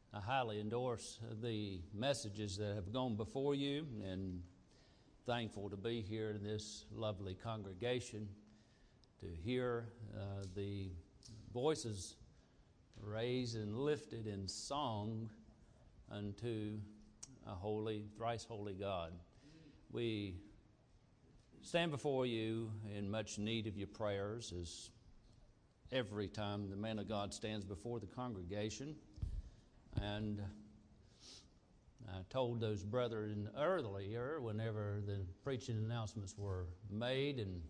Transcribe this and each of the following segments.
I highly endorse the messages that have gone before you, and thankful to be here in this lovely congregation to hear the voices raised and lifted in song unto a holy, thrice holy God. We stand before you in much need of your prayers, as every time the man of God stands before the congregation. And I told those brethren earlier, whenever the preaching announcements were made and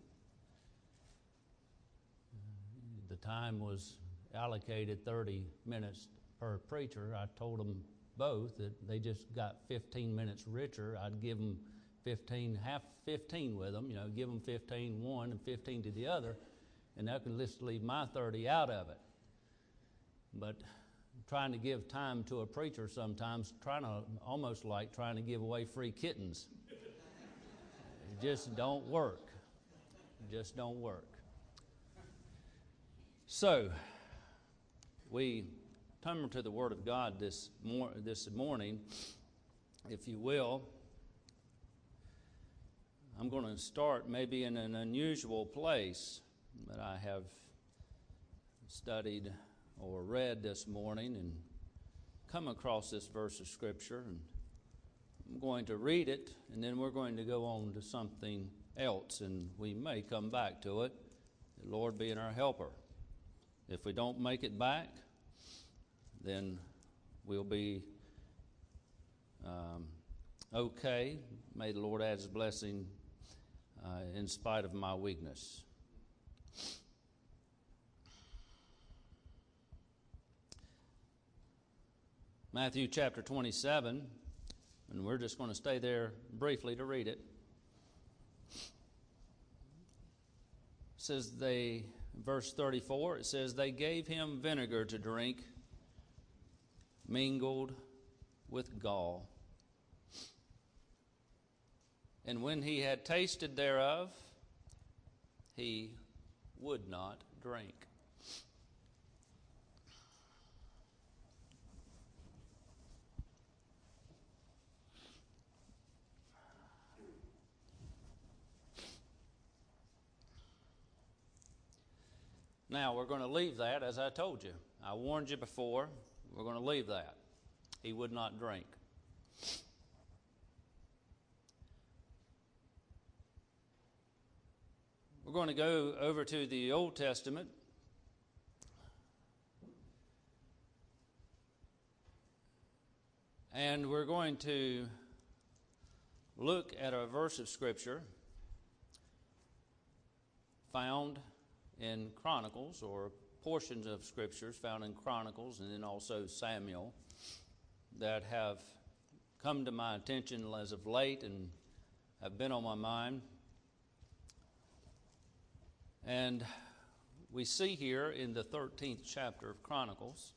the time was allocated 30 minutes per preacher, I told them both that they just got 15 minutes richer. I'd give them 15, half 15 with them, give them 15 one and 15 to the other, and I can just leave my 30 out of it. But trying to give time to a preacher sometimes, almost like trying to give away free kittens. It just don't work. It just don't work. So, we turn to the Word of God this morning, if you will. I'm going to start maybe in an unusual place that I have studied or read this morning and come across this verse of Scripture, and I'm going to read it, and then we're going to go on to something else, and we may come back to it, the Lord being our helper. If we don't make it back, then we'll be okay. May the Lord add His blessing in spite of my weakness. Matthew chapter 27, and we're just going to stay there briefly to read it. It says verse 34, it says, they gave him vinegar to drink, mingled with gall. And when he had tasted thereof, he would not drink. Now, we're going to leave that, as I told you. I warned you before. We're going to leave that. He would not drink. We're going to go over to the Old Testament. And we're going to look at a verse of Scripture found in Chronicles, or portions of Scriptures found in Chronicles and then also Samuel, that have come to my attention as of late and have been on my mind. And we see here in the 13th chapter of Chronicles,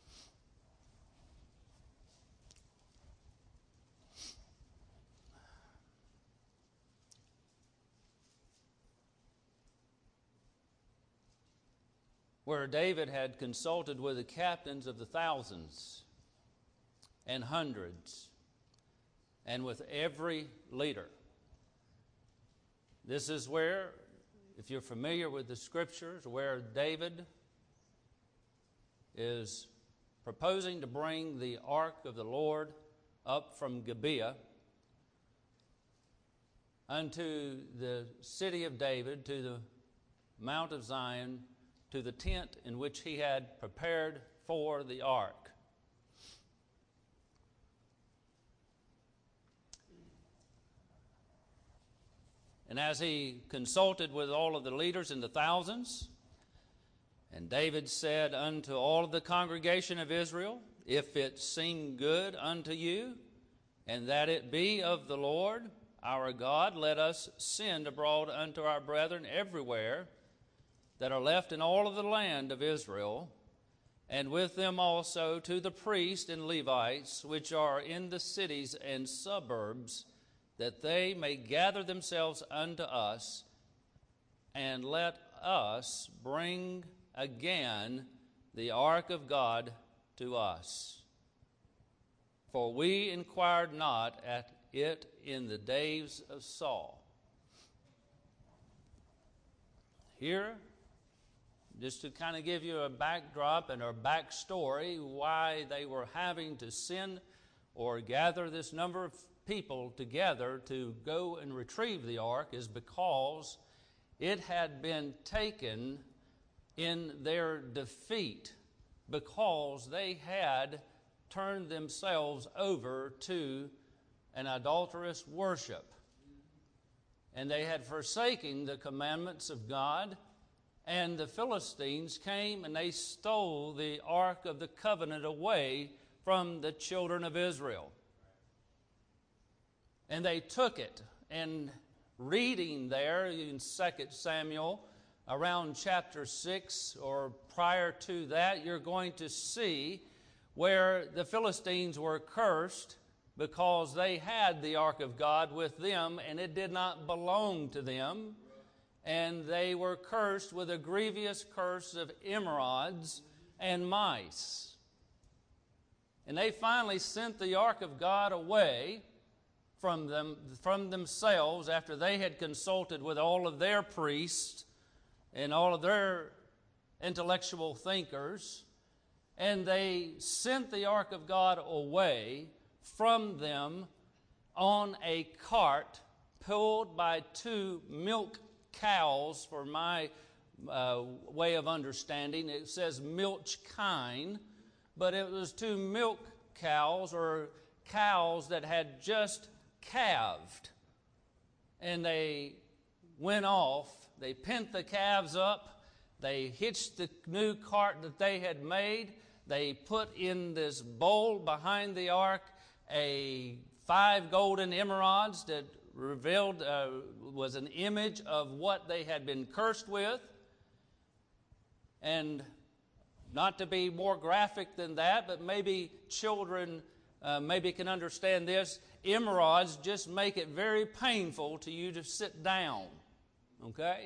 where David had consulted with the captains of the thousands and hundreds, and with every leader. This is where, if you're familiar with the Scriptures, where David is proposing to bring the ark of the Lord up from Gibeah unto the city of David, to the Mount of Zion, to the tent in which he had prepared for the ark. And as he consulted with all of the leaders in the thousands, and David said unto all of the congregation of Israel, if it seem good unto you, and that it be of the Lord our God, let us send abroad unto our brethren everywhere that are left in all of the land of Israel, and with them also to the priests and Levites, which are in the cities and suburbs, that they may gather themselves unto us, and let us bring again the ark of God to us. for we inquired not at it in the days of Saul. Here, just to kind of give you a backdrop and a backstory, why they were having to send or gather this number of people together to go and retrieve the ark is because it had been taken in their defeat, because they had turned themselves over to an adulterous worship. And they had forsaken the commandments of God, and the Philistines came and they stole the Ark of the Covenant away from the children of Israel. And they took it, and reading there in 2 Samuel, around chapter 6 or prior to that, you're going to see where the Philistines were cursed because they had the ark of God with them and it did not belong to them. And they were cursed with a grievous curse of emerods and mice. And they finally sent the ark of God away from themselves after they had consulted with all of their priests and all of their intellectual thinkers. And they sent the ark of God away from them on a cart pulled by 2 milk cows, for my way of understanding. It says milch kine, but it was 2 milk cows, or cows that had just calved. And they went off, they pent the calves up, they hitched the new cart that they had made, they put in this bowl behind the ark 5 golden emerods that revealed was an image of what they had been cursed with. And not to be more graphic than that, but maybe children maybe can understand this, emerods just make it very painful to you to sit down, okay?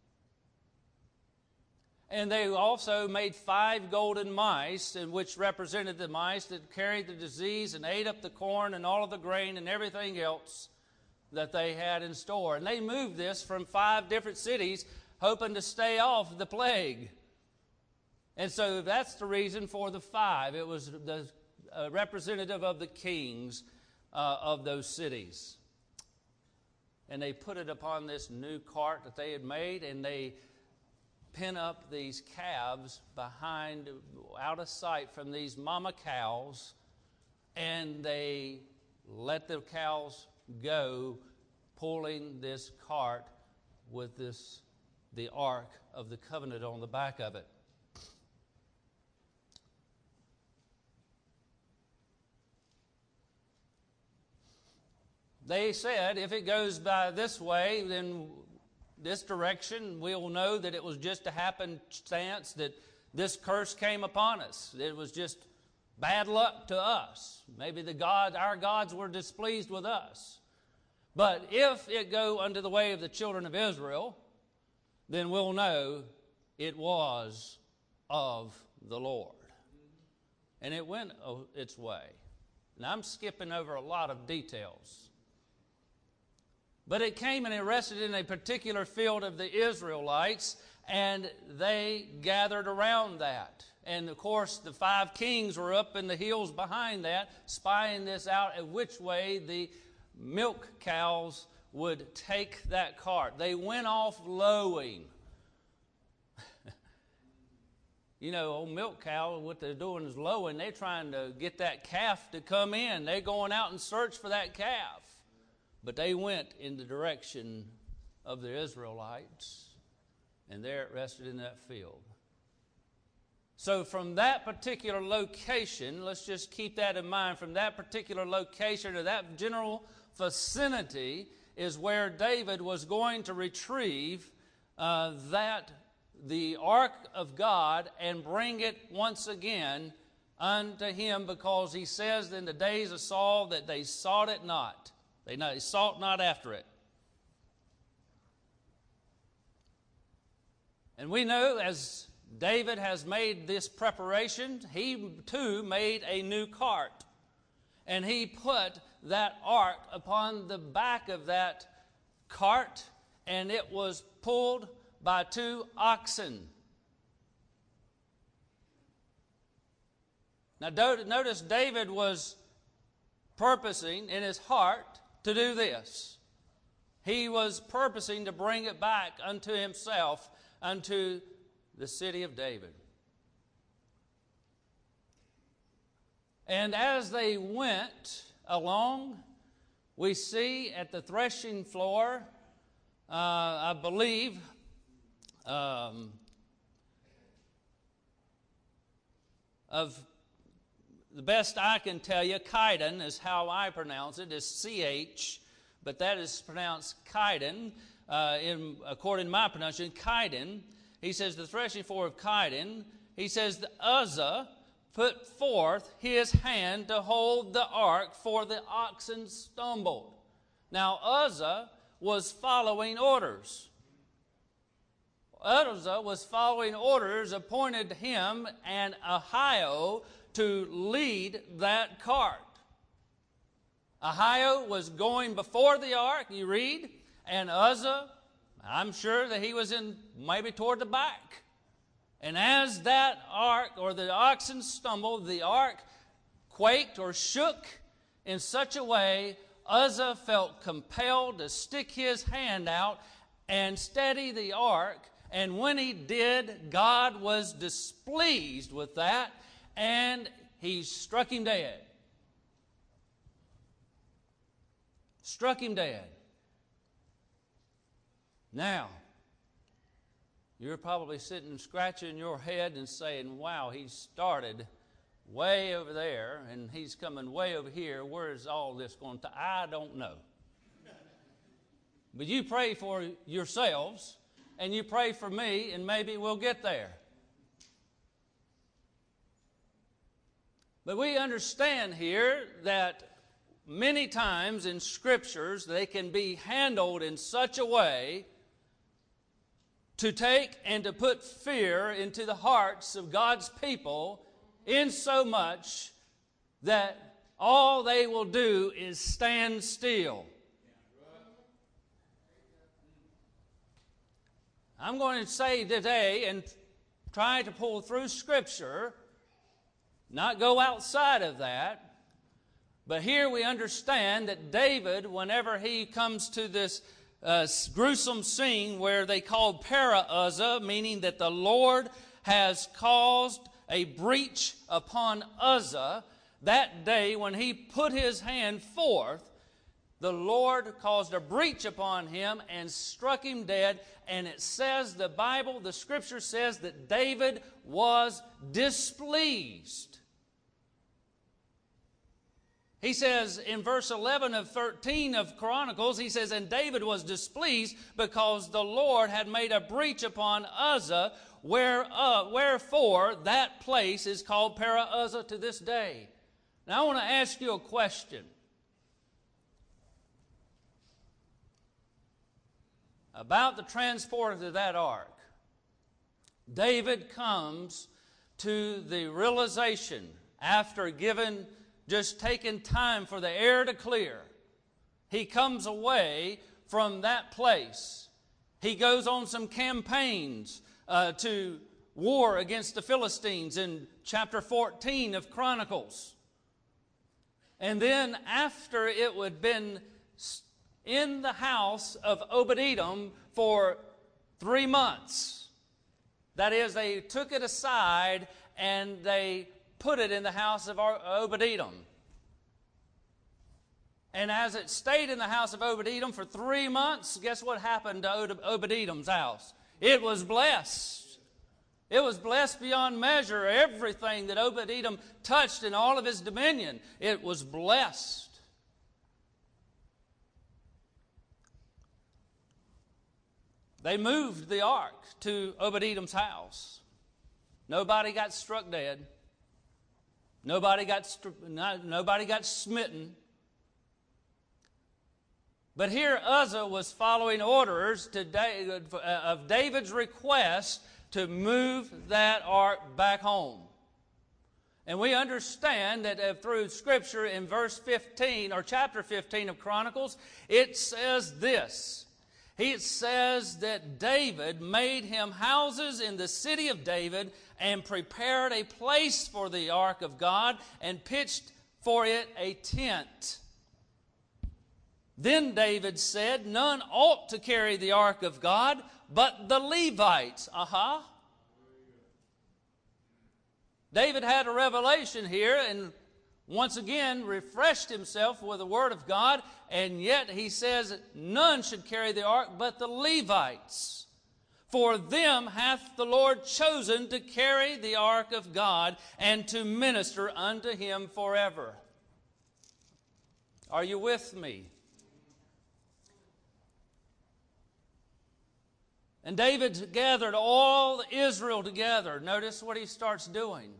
And they also made 5 golden mice, which represented the mice that carried the disease and ate up the corn and all of the grain and everything else that they had in store. And they moved this from 5 different cities, hoping to stay off the plague. And so that's the reason for the 5. It was the representative of the kings of those cities. And they put it upon this new cart that they had made, and they pin up these calves behind, out of sight from these mama cows, and they let the cows go, pulling this cart with the Ark of the Covenant on the back of it. They said, if it goes by this way, then this direction, we'll know that it was just a happenstance that this curse came upon us. It was just bad luck to us. Maybe our gods were displeased with us. But if it go under the way of the children of Israel, then we'll know it was of the Lord. And it went its way. Now I'm skipping over a lot of details. But it came and it rested in a particular field of the Israelites, and they gathered around that. And of course, the 5 kings were up in the hills behind that, spying this out, at which way the milk cows would take that cart. They went off lowing. You know, old milk cow, what they're doing is lowing. They're trying to get that calf to come in. They're going out and search for that calf. But they went in the direction of the Israelites, and there it rested in that field. So from that particular location, let's just keep that in mind, from that particular location or that general vicinity is where David was going to retrieve the Ark of God and bring it once again unto him, because he says in the days of Saul that they sought it not. They sought not after it. And we know as David has made this preparation, he too made a new cart. and he put that ark upon the back of that cart, and it was pulled by 2 oxen. Now notice David was purposing in his heart to do this. He was purposing to bring it back unto himself, unto the city of David. And as they went along, we see at the threshing floor, I believe, of the best I can tell you, Chidon is how I pronounce it, is C-H, but that is pronounced Chidon, according to my pronunciation, Chidon. He says the threshing floor of Chidon. He says the Uzzah put forth his hand to hold the ark, for the oxen stumbled. Now Uzzah was following orders. Uzzah was following orders appointed him and Ahio to lead that cart. Ahio was going before the ark, you read, and Uzzah, I'm sure that he was in maybe toward the back. And as that ark, or the oxen stumbled, the ark quaked or shook in such a way, Uzzah felt compelled to stick his hand out and steady the ark. And when he did, God was displeased with that, and he struck him dead. Struck him dead. Now, you're probably sitting scratching your head and saying, wow, he started way over there and he's coming way over here. Where is all this going to? I don't know. But you pray for yourselves and you pray for me, and maybe we'll get there. But we understand here that many times in Scriptures they can be handled in such a way to take and to put fear into the hearts of God's people, in so much that all they will do is stand still. I'm going to say today, and try to pull through Scripture, not go outside of that, but here we understand that David, whenever he comes to this gruesome scene where they called Para-Uzzah, meaning that the Lord has caused a breach upon Uzzah, that day when he put his hand forth, the Lord caused a breach upon him and struck him dead. And it says, the Bible, the Scripture says that David was displeased. He says in verse 11 of 13 of Chronicles, he says, and David was displeased because the Lord had made a breach upon Uzzah, wherefore that place is called Para-Uzzah to this day. Now I want to ask you a question. About the transport of that ark. David comes to the realization, after just taking time for the air to clear, he comes away from that place. He goes on some campaigns to war against the Philistines in chapter 14 of Chronicles. And then after it had been in the house of Obed-Edom for 3 months. That is, they took it aside and they put it in the house of Obed-Edom. And as it stayed in the house of Obed-Edom for 3 months, guess what happened to Obed-Edom's house? It was blessed. It was blessed beyond measure. Everything that Obed-Edom touched in all of his dominion, it was blessed. They moved the ark to Obed-Edom's house. Nobody got struck dead. Nobody got smitten. But here Uzzah was following orders of David's request to move that ark back home. And we understand that through Scripture in verse 15, or chapter 15 of Chronicles, it says this. It says that David made him houses in the city of David and prepared a place for the ark of God and pitched for it a tent. Then David said, none ought to carry the ark of God but the Levites. David had a revelation here and once again refreshed himself with the Word of God, and yet he says none should carry the ark but the Levites. For them hath the Lord chosen to carry the ark of God and to minister unto him forever. Are you with me? And David gathered all Israel together. Notice what he starts doing.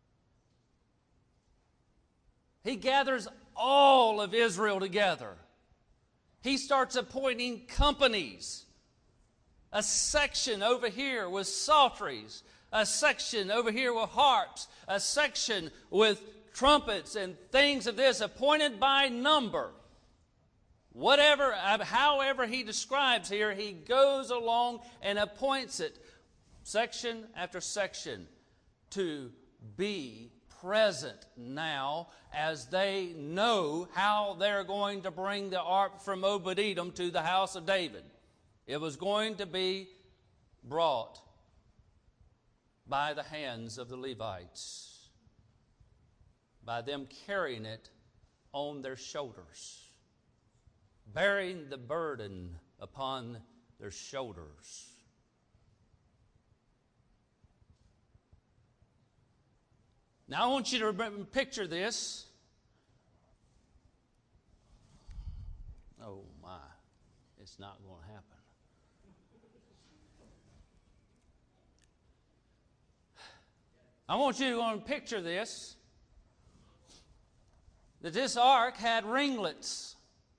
He gathers all of Israel together. He starts appointing companies. A section over here with psalteries. A section over here with harps. A section with trumpets and things of this, appointed by number. Whatever, however he describes here, he goes along and appoints it, section after section, to be present now as they know how they're going to bring the ark from Obed-Edom to the house of David. It was going to be brought by the hands of the Levites, by them carrying it on their shoulders, bearing the burden upon their shoulders. Now I want you to picture this. Oh my, it's not going to happen. I want you to picture this, that this ark had ringlets.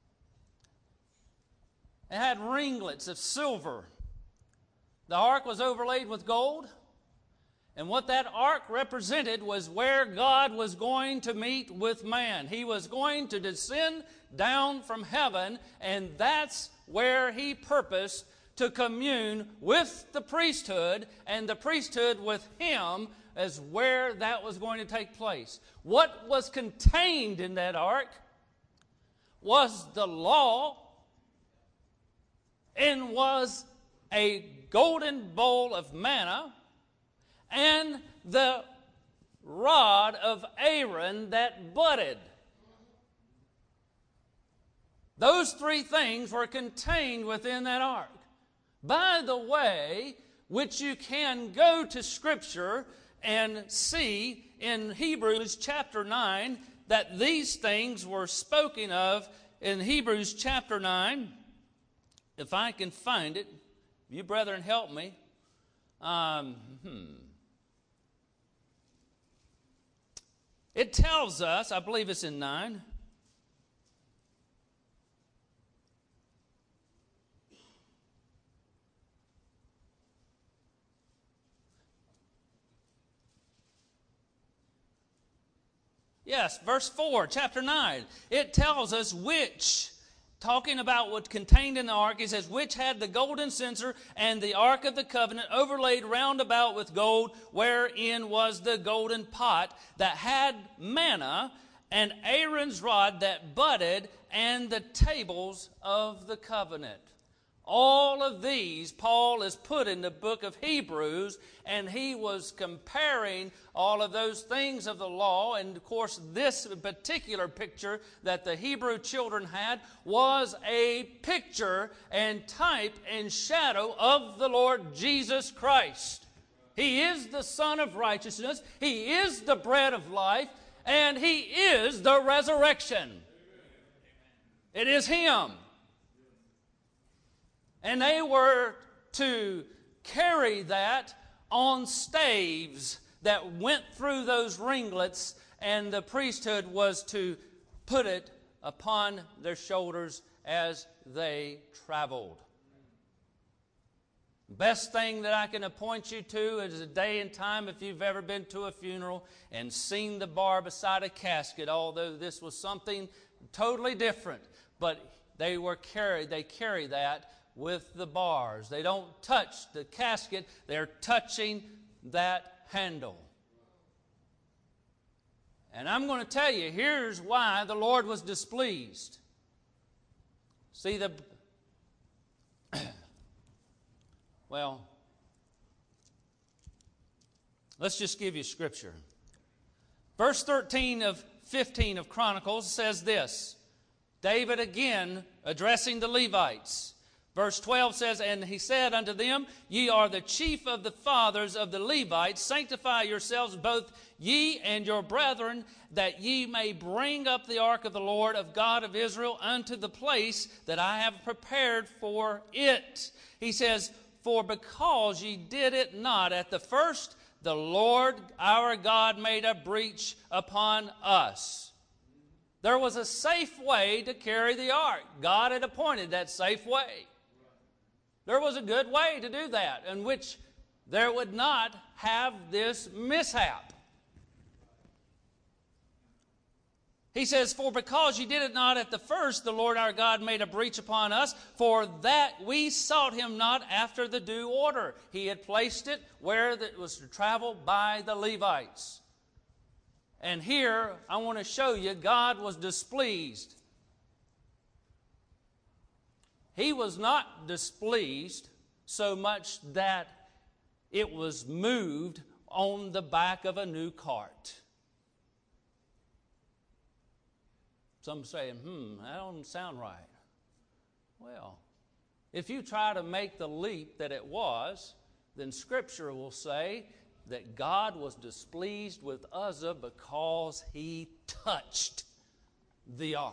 It had ringlets of silver. The ark was overlaid with gold. And what that ark represented was where God was going to meet with man. He was going to descend down from heaven, and that's where he purposed to commune with the priesthood, and the priesthood with him as where that was going to take place. What was contained in that ark was the law, and was a golden bowl of manna, and the rod of Aaron that budded. Those three things were contained within that ark. By the way, which you can go to Scripture and see in Hebrews chapter 9 that these things were spoken of in Hebrews chapter 9. If I can find it, you brethren help me. It tells us, I believe it's in 9. Yes, verse 4, chapter 9. It tells us which, talking about what contained in the ark, it says, which had the golden censer and the ark of the covenant overlaid round about with gold, wherein was the golden pot that had manna, and Aaron's rod that budded, and the tables of the covenant. All of these, Paul has put in the book of Hebrews, and he was comparing all of those things of the law. And of course, this particular picture that the Hebrew children had was a picture and type and shadow of the Lord Jesus Christ. He is the Son of righteousness. He is the bread of life. And He is the resurrection. It is Him. And they were to carry that on staves that went through those ringlets, and the priesthood was to put it upon their shoulders as they traveled. Best thing that I can point you to is a day and time if you've ever been to a funeral and seen the bar beside a casket, although this was something totally different. But they carry that with the bars. They don't touch the casket, they're touching that handle. And I'm going to tell you, here's why the Lord was displeased. See, well, let's just give you scripture. Verse 13 of 15 of Chronicles says this. David again addressing the Levites. Verse 12 says, And he said unto them, Ye are the chief of the fathers of the Levites. Sanctify yourselves, both ye and your brethren, that ye may bring up the ark of the Lord of God of Israel unto the place that I have prepared for it. He says, For because ye did it not at the first, the Lord our God made a breach upon us. There was a safe way to carry the ark. God had appointed that safe way. There was a good way to do that, in which there would not have this mishap. He says, For because ye did it not at the first, the Lord our God made a breach upon us, for that we sought him not after the due order. He had placed it where it was to travel by the Levites. And here, I want to show you, God was displeased. He was not displeased so much that it was moved on the back of a new cart. Some say, that don't sound right. Well, if you try to make the leap that it was, then Scripture will say that God was displeased with Uzzah because he touched the ark.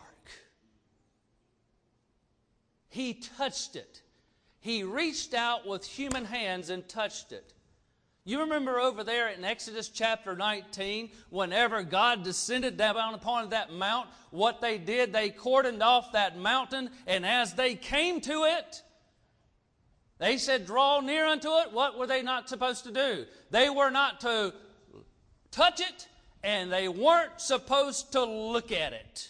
He touched it. He reached out with human hands and touched it. You remember over there in Exodus chapter 19, whenever God descended down upon that mount, what they did, they cordoned off that mountain, and as they came to it, they said, draw near unto it. What were they not supposed to do? They were not to touch it, and they weren't supposed to look at it.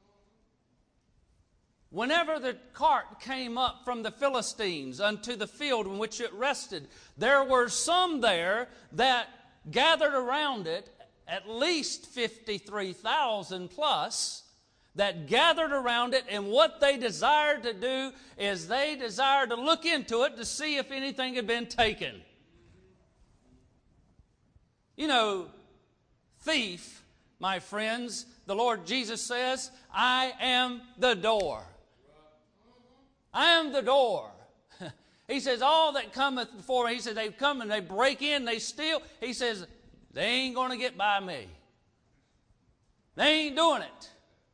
Whenever the cart came up from the Philistines unto the field in which it rested, there were some there that gathered around it, at least 53,000 plus, that gathered around it, and what they desired to do is they desired to look into it to see if anything had been taken. You know, thief, my friends, the Lord Jesus says, I am the door. I am the door. He says, all that cometh before me, he says, they come and they break in, they steal. He says, they ain't going to get by me. They ain't doing it.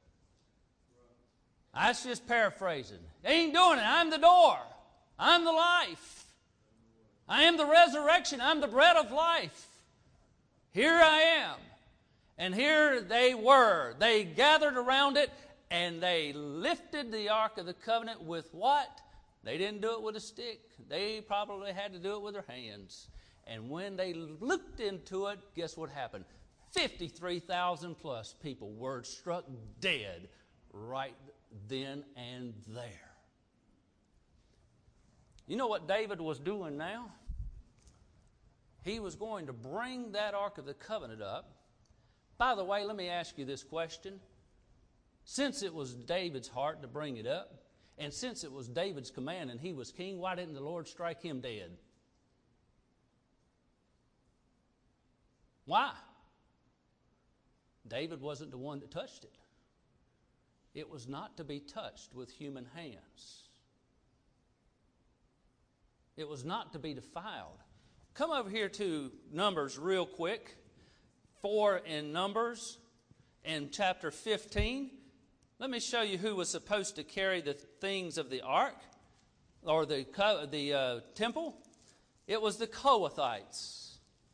That's just paraphrasing. They ain't doing it. I'm the door. I'm the life. I am the resurrection. I'm the bread of life. Here I am. And here they were. They gathered around it, and they lifted the Ark of the Covenant with what? They didn't do it with a stick. They probably had to do it with their hands. And when they looked into it, guess what happened? 53,000 plus people were struck dead right then and there. You know what David was doing now? He was going to bring that Ark of the Covenant up. By the way, let me ask you this question. Since it was David's heart to bring it up, and since it was David's command and he was king, why didn't the Lord strike him dead? Why? David wasn't the one that touched it. It was not to be touched with human hands. It was not to be defiled. Come over here to Numbers real quick. 4 in Numbers in chapter 15. Let me show you who was supposed to carry the things of the ark or the temple. It was the Kohathites.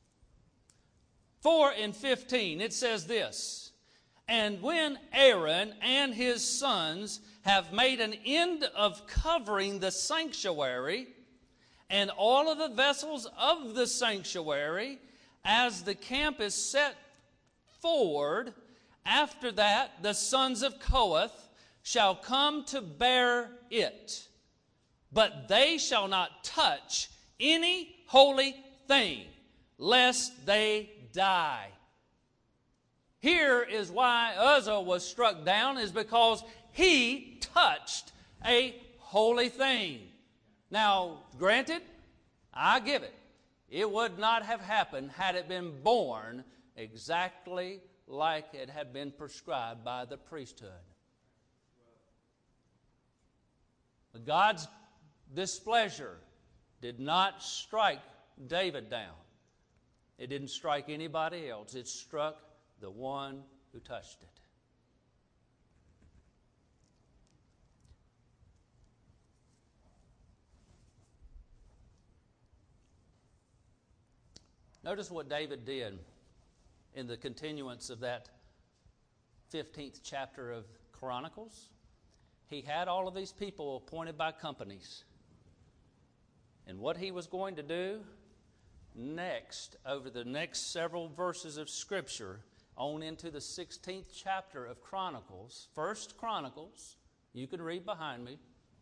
4 in 15, it says this, And when Aaron and his sons have made an end of covering the sanctuary, and all of the vessels of the sanctuary, as the camp is set forward. After that, the sons of Kohath shall come to bear it, but they shall not touch any holy thing, lest they die. Here is why Uzzah was struck down, is because he touched a holy thing. Now, granted, I give it. It would not have happened had it been born exactly like it had been prescribed by the priesthood. But God's displeasure did not strike David down. It didn't strike anybody else. It struck the one who touched it. Notice what David did in the continuance of that 15th chapter of Chronicles. He had all of these people appointed by companies. And what he was going to do next, over the next several verses of Scripture, on into the 16th chapter of Chronicles, 1 Chronicles, you can read behind me.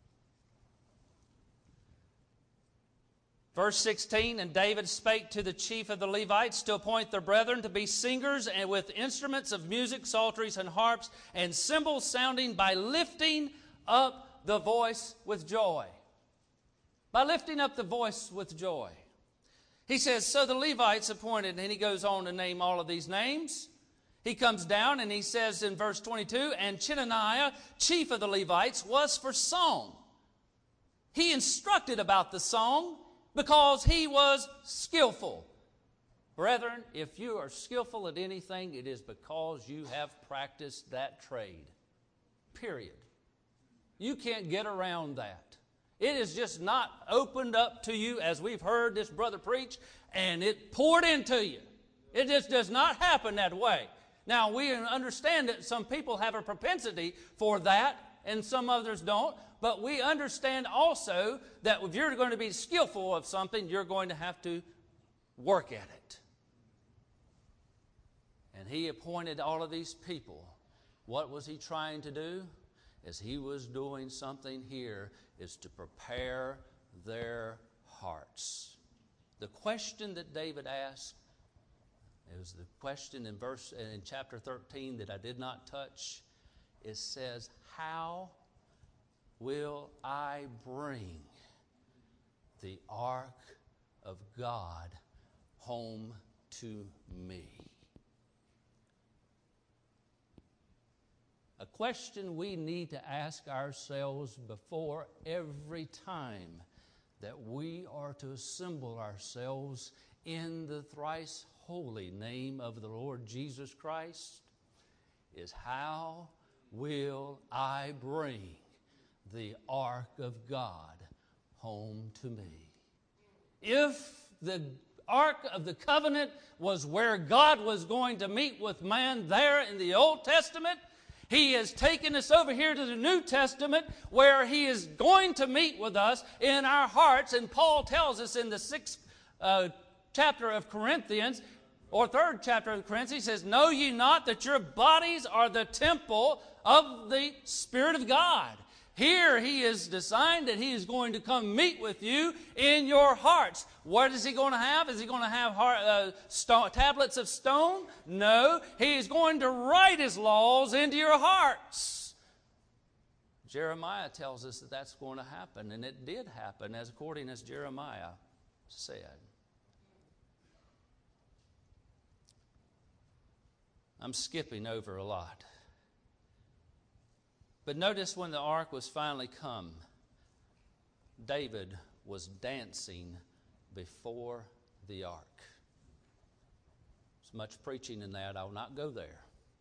Verse 16, and David spake to the chief of the Levites to appoint their brethren to be singers, and with instruments of music, psalteries, and harps, and cymbals sounding, by lifting up the voice with joy. By lifting up the voice with joy. He says, so the Levites appointed, and he goes on to name all of these names. He comes down and he says in verse 22, and Chenaniah, chief of the Levites, was for song. He instructed about the song, because he was skillful. Brethren, if you are skillful at anything, it is because you have practiced that trade. Period. You can't get around that. It is just not opened up to you, as we've heard this brother preach, and it poured into you. It just does not happen that way. Now, we understand that some people have a propensity for that, and some others don't. But we understand also that if you're going to be skillful of something, you're going to have to work at it. And he appointed all of these people. What was he trying to do? As he was doing something here, is to prepare their hearts. The question that David asked, it was the question in chapter 13 that I did not touch. It says, how will I bring the ark of God home to me? A question we need to ask ourselves before every time that we are to assemble ourselves in the thrice holy name of the Lord Jesus Christ is, how will I bring the ark of God home to me? If the ark of the covenant was where God was going to meet with man there in the Old Testament, he has taken us over here to the New Testament, where he is going to meet with us in our hearts. And Paul tells us in the 6th chapter of Corinthians, or 3rd chapter of Corinthians, he says, know ye not that your bodies are the temple of the Spirit of God? Here he is designed that he is going to come meet with you in your hearts. What is he going to have? Is he going to have tablets of stone? No. He is going to write his laws into your hearts. Jeremiah tells us that that's going to happen, and it did happen, as according as Jeremiah said. I'm skipping over a lot. But notice when the ark was finally come, David was dancing before the ark. There's much preaching in that. I will not go there.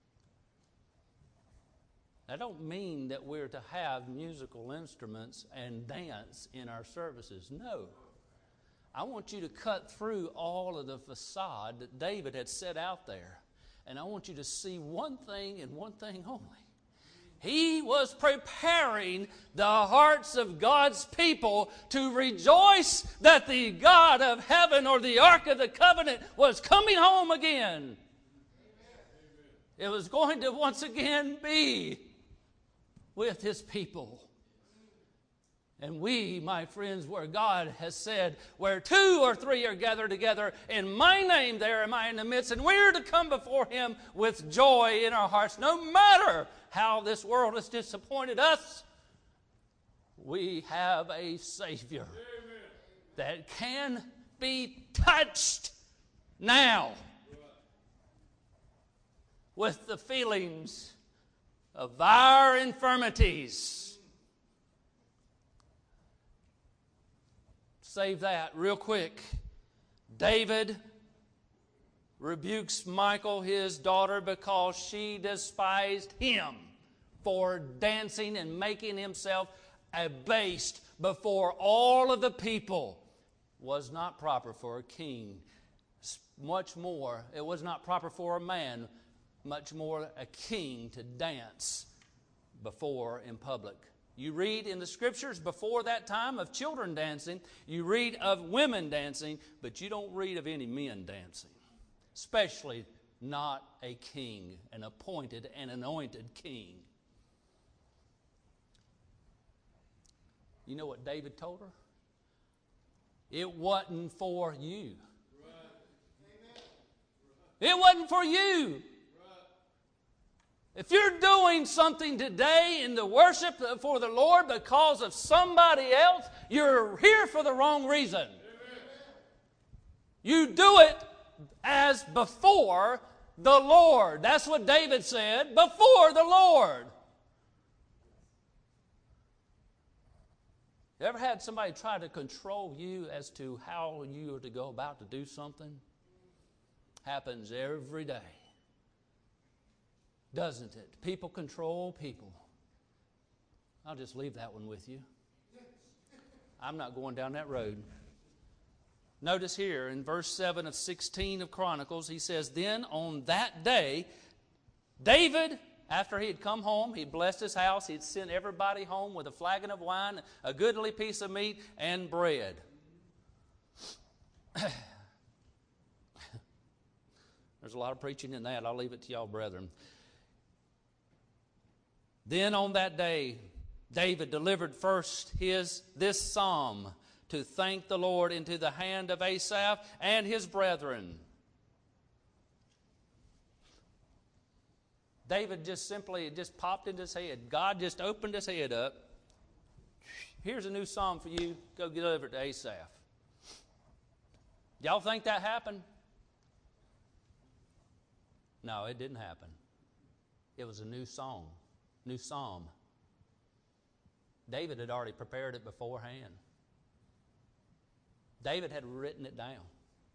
I don't mean that we're to have musical instruments and dance in our services. No. I want you to cut through all of the facade that David had set out there. And I want you to see one thing and one thing only. He was preparing the hearts of God's people to rejoice that the God of heaven, or the Ark of the Covenant, was coming home again. It was going to once again be with His people. And we, my friends, where God has said, where 2 or 3 are gathered together in my name, there am I in the midst. And we're to come before Him with joy in our hearts. No matter how this world has disappointed us, we have a Savior that can be touched now with the feelings of our infirmities. Save that real quick. David rebukes Michal, his daughter, because she despised him for dancing and making himself abased before all of the people. Was not proper for a king. Much more, it was not proper for a man, much more a king, to dance before in public. You read in the Scriptures before that time of children dancing. You read of women dancing, but you don't read of any men dancing. Especially not a king, an appointed and anointed king. You know what David told her? It wasn't for you. It wasn't for you. If you're doing something today in the worship for the Lord because of somebody else, you're here for the wrong reason. You do it as before the Lord. That's what David said, before the Lord. You ever had somebody try to control you as to how you are to go about to do something? Happens every day. Doesn't it? People control people. I'll just leave that one with you. I'm not going down that road. Notice here in verse 7 of 16 of Chronicles, he says, Then on that day, David, after he had come home, he blessed his house, he'd sent everybody home with a flagon of wine, a goodly piece of meat, and bread. There's a lot of preaching in that. I'll leave it to y'all, brethren. Then on that day, David delivered first this psalm to thank the Lord into the hand of Asaph and his brethren. David just popped into his head. God just opened his head up. Here's a new psalm for you. Go deliver it to Asaph. Y'all think that happened? No, it didn't happen. It was a new song. New psalm. David had already prepared it beforehand. David had written it down.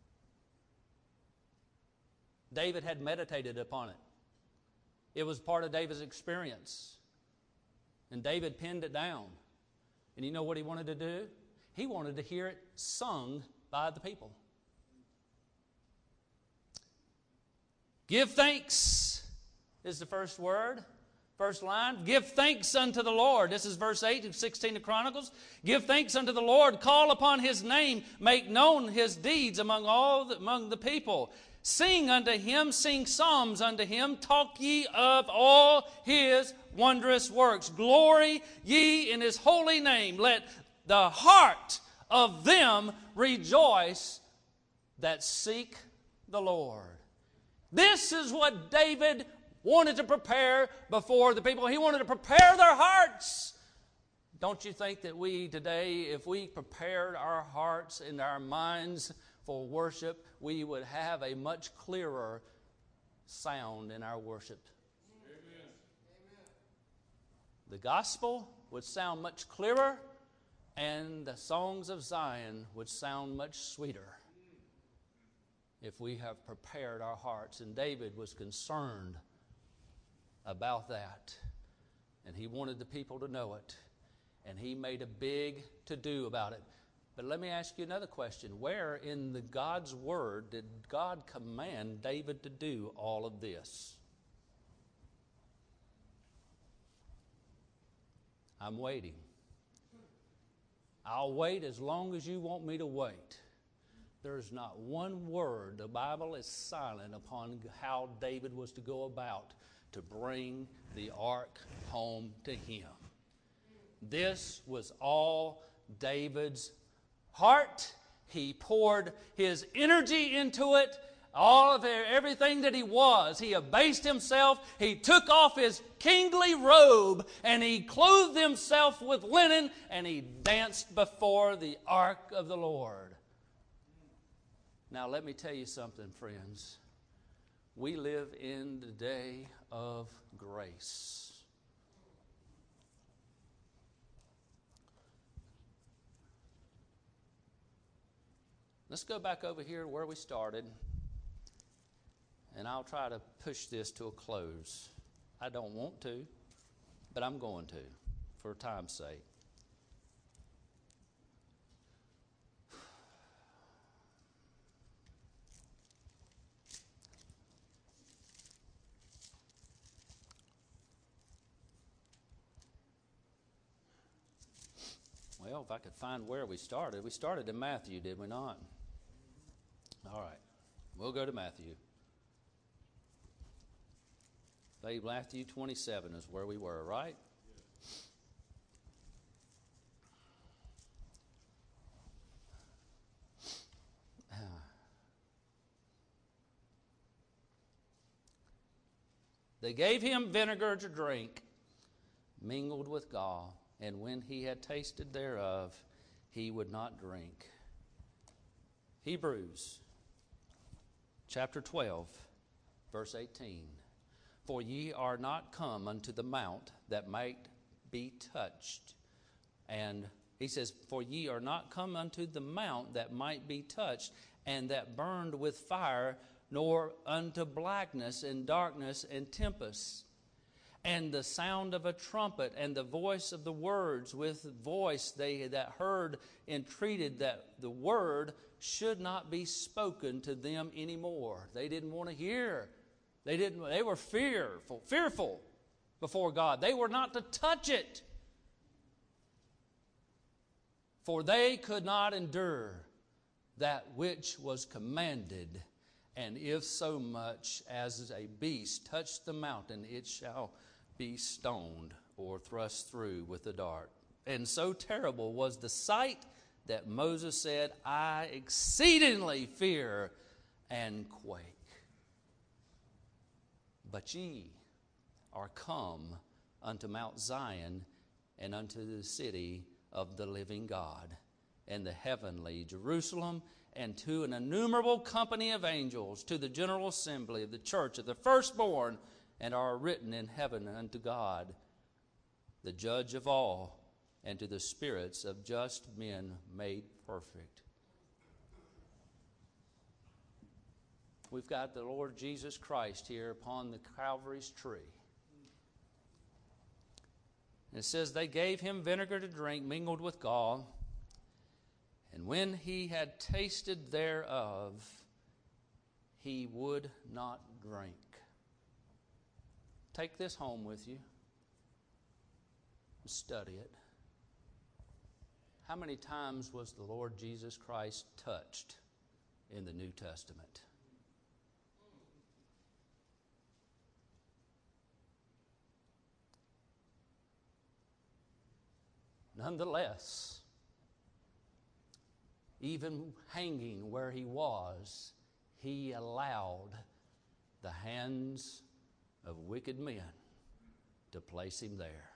David had meditated upon it. It was part of David's experience. And David penned it down. And you know what he wanted to do? He wanted to hear it sung by the people. Give thanks is the first word. First line, give thanks unto the Lord. This is verse 8 of 16 of Chronicles. Give thanks unto the Lord. Call upon His name. Make known His deeds among the people. Sing unto Him. Sing psalms unto Him. Talk ye of all His wondrous works. Glory ye in His holy name. Let the heart of them rejoice that seek the Lord. This is what David wanted to prepare before the people. He wanted to prepare their hearts. Don't you think that we today, if we prepared our hearts and our minds for worship, we would have a much clearer sound in our worship? Amen. The gospel would sound much clearer, and the songs of Zion would sound much sweeter if we have prepared our hearts. And David was concerned about that. And he wanted the people to know it. And he made a big to-do about it. But let me ask you another question. Where in God's Word did God command David to do all of this? I'm waiting. I'll wait as long as you want me to wait. There's not one word. The Bible is silent upon how David was to go about to bring the ark home to him. This was all David's heart. He poured his energy into it. All of everything that he was. He abased himself. He took off his kingly robe and he clothed himself with linen and he danced before the ark of the Lord. Now let me tell you something, friends. We live in the day of grace. Let's go back over here where we started. And I'll try to push this to a close. I don't want to, but I'm going to, for time's sake. Well, if I could find where we started. We started in Matthew, did we not? All right. We'll go to Matthew. Matthew 27 is where we were, right? They gave him vinegar to drink, mingled with gall, and when he had tasted thereof, he would not drink. Hebrews chapter 12, verse 18. For ye are not come unto the mount that might be touched. And he says, for ye are not come unto the mount that might be touched, and that burned with fire, nor unto blackness and darkness and tempest, and the sound of a trumpet, and the voice of the words. With voice they that heard entreated that the word should not be spoken to them anymore. They didn't want to hear. They were fearful before God. They were not to touch it, for they could not endure that which was commanded. And if so much as a beast touch the mountain, it shall be stoned or thrust through with a dart. And so terrible was the sight that Moses said, I exceedingly fear and quake. But ye are come unto Mount Zion, and unto the city of the living God, and the heavenly Jerusalem, and to an innumerable company of angels, to the general assembly of the church of the firstborn, and are written in heaven unto God, the judge of all, and to the spirits of just men made perfect. We've got the Lord Jesus Christ here upon the Calvary's tree. It says, they gave him vinegar to drink mingled with gall, and when he had tasted thereof, he would not drink. Take this home with you and study it. How many times was the Lord Jesus Christ touched in the New Testament? Nonetheless, even hanging where he was, he allowed the hands of wicked men to place him there.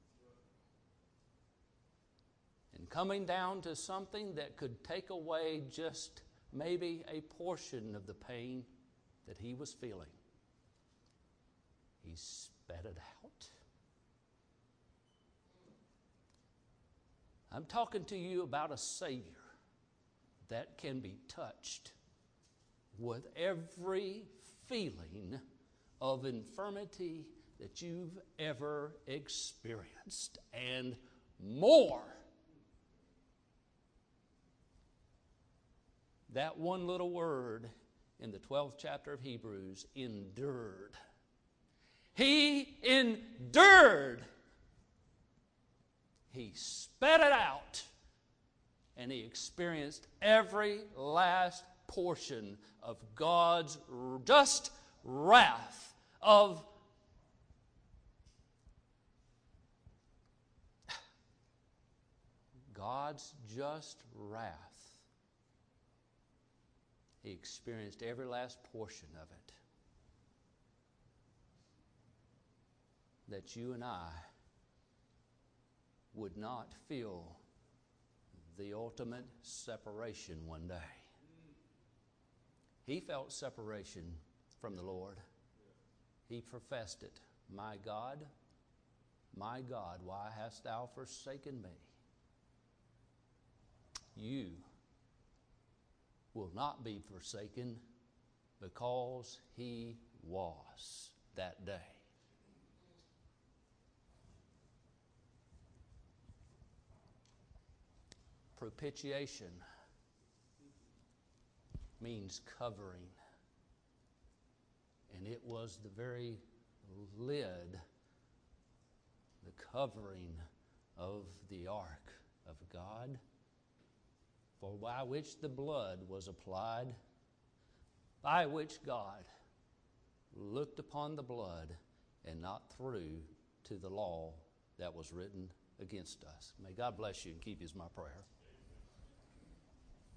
And coming down to something that could take away just maybe a portion of the pain that he was feeling, he spat it out. I'm talking to you about a Savior that can be touched with every feeling of infirmity that you've ever experienced and more. That one little word in the 12th chapter of Hebrews, endured. He endured He spat it out, and he experienced every last portion of God's just wrath, of God's just wrath. He experienced every last portion of it, that you and I would not feel the ultimate separation one day. He felt separation from the Lord. He professed it. My God, why hast thou forsaken me? You will not be forsaken, because he was that day. Propitiation means covering. And it was the very lid, the covering of the ark of God, for by which the blood was applied, by which God looked upon the blood and not through to the law that was written against us. May God bless you and keep you is my prayer.